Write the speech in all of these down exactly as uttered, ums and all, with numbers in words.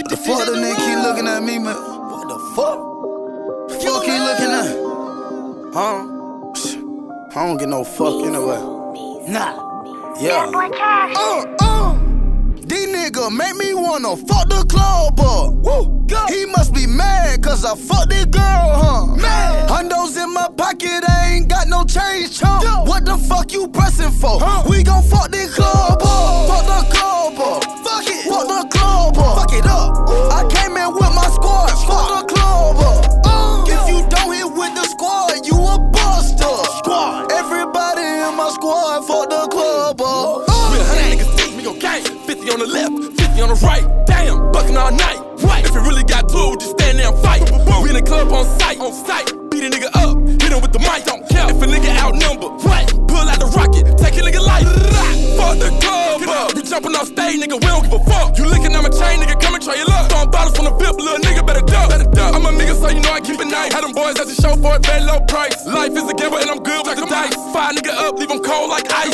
The fuck the nigga keep looking at me, man? What the fuck? Fuck he looking at? Huh? I don't get no fuck anyway. Nah. Yeah. Uh, uh. These niggas make me wanna fuck the club up. Woo. He must be mad cause I fucked this girl, huh? Mad. Hundos in my pocket, I ain't got no change, chump. Yo. What the fuck you pressing for? Huh? We gon' fuck this club up. Fuck the club up. Fuck it. Fuck the club up. Fuck it up. Ooh. I came in with my squad. Fuck the club up. Uh. If you don't hit with the squad, you a buster. Squad. Everybody in my squad, fuck the club up. Uh. Real hundred niggas think me go gang. fifty on the left, fifty on the right. Damn, bucking all night. Right. If you really got to it, just stand there and fight. We in the club on sight, on sight. Beat a nigga up, hit him with the mic. Don't care if a nigga outnumbered. Right. Pull out the rocket, take a nigga life. Fuck the club up. You jumping off stage, nigga, we don't give a fuck. You licking on my chain, nigga, come and try your luck. Throwing bottles from the V I P, little nigga, better duck. Better duck. I'm a nigga, so you know I keep it nice. Had them boys at the show for a very low price. Life is a gamble and I'm good with the dice. Fire nigga up, leave him cold like ice.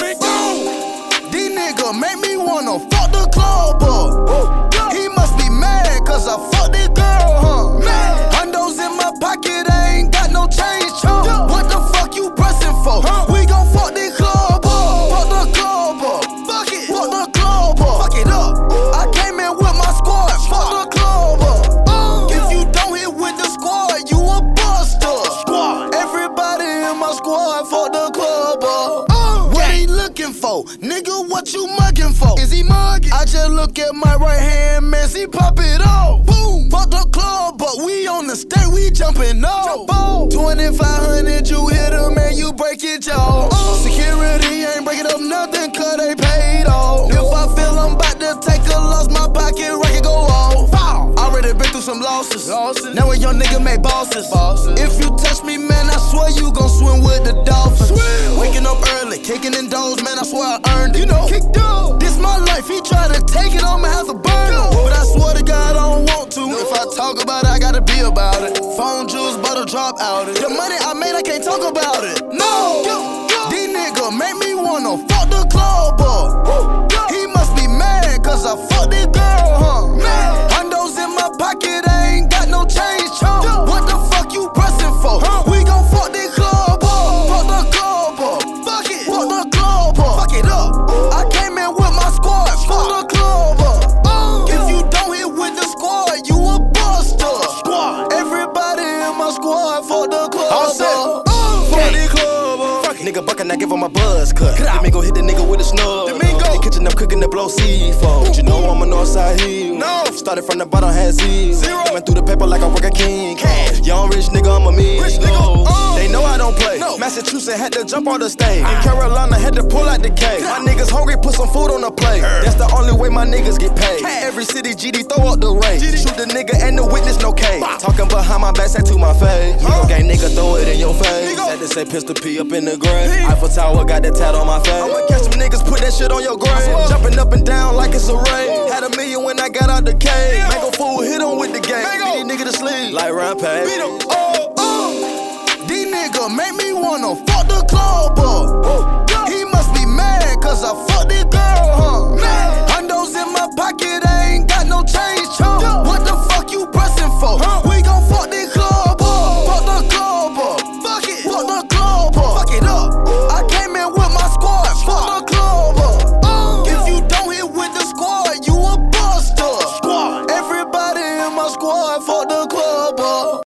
These niggas make me wanna fuck the club up. He must be mad cause I fucked this girl, huh? Mad. Hundos in my pocket, I ain't got no change, chump. What the fuck you pressing for? Huh? We gon' fuck this club up. Fuck the club up. Fuck it. Fuck the club up. Fuck it up. I came in with my squad. Fuck the club up. Uh. If you don't hit with the squad, you a buster. Squad. Everybody in my squad, fuck the club up. Uh. What he looking for? Nigga, what you mugging for? Is he mugging? I just look at my right hand, man, see pop it off. Boom, fuck the club, but we on the stage, we jumping off. twenty-five hundred, you hit him and you break it, y'all. Uh. Security ain't breaking up nothing, cause they paid off. If I feel I'm about to take a loss, my pocket record go off. Foul. Already been through some losses. losses. Now a young nigga make bosses. bosses. If you touch me, man, I swear you gon' swim with the dolphins. Swim. Waking up early, kicking in doors, man, I swear I earned it. You know, kicked up. This my life, he try to take it on me, have to burn it. But I swear to God, I don't want to. No. If I talk about it, I gotta be about it. Phone jewels, butter drop out it. The money I made, I can't talk about it. No, these niggas make me wanna fuck the club up. He must be mad cause I fucked this girl, huh? Mad. Hundos in my pocket, I ain't got no change, chump. What the fuck you pressing for? Huh? We gon' fuck this club up. Fuck the club up. Fuck it. Fuck the club up. Fuck it up. I came in with my squad. Fuck the club up. Uh. If you don't hit with the squad, you a buster. Squad. Everybody in my squad, fuck the club up. Uh. Fuck the club up. Fuck it. Nigga buckin', I give him a buzz cut. Let me go hit the nigga with a snub. Domingo. The kitchen, I'm cooking the blow seafood. But you know I'm a Northside heel. No. Started from the bottom, had zero. Zero. Coming through the paper like I work a king. Cash. Young rich nigga, I'm a me. Rich nigga. Uh. They know I don't play. No. Massachusetts had to jump on the stage. In Carolina had to pull out the cake. My niggas hungry, put some food on the plate. That's the only way my niggas get paid. Every city G D throw up the rate. Shoot the nigga and the witness no case. Talking behind my back, say to my face. You know gang nigga throw it in your face. Had to say pistol P up in the grave. Eiffel Tower got that tat on my face. I'ma catch some niggas, put that shit on your grave. Jumping up and down like it's a raid. Had a million when I got out the cave. Mango fool, hit him with the game. Beat these nigga to sleep like Rampage. Beat him. Oh, oh. These niggas make me wanna fuck the club up. He must be mad cause I fucked this girl, huh? Mad. Hundos in my pocket, I ain't got no change, chump. What the fuck you pressing for? Huh? We gon' fuck this club up. Fuck the club up. Fuck it. Fuck the club up. Fuck it up. I came in with my squad. Fuck the club up. Uh. If you don't hit with the squad, you a buster. Squad. Everybody in my squad, fuck the club up.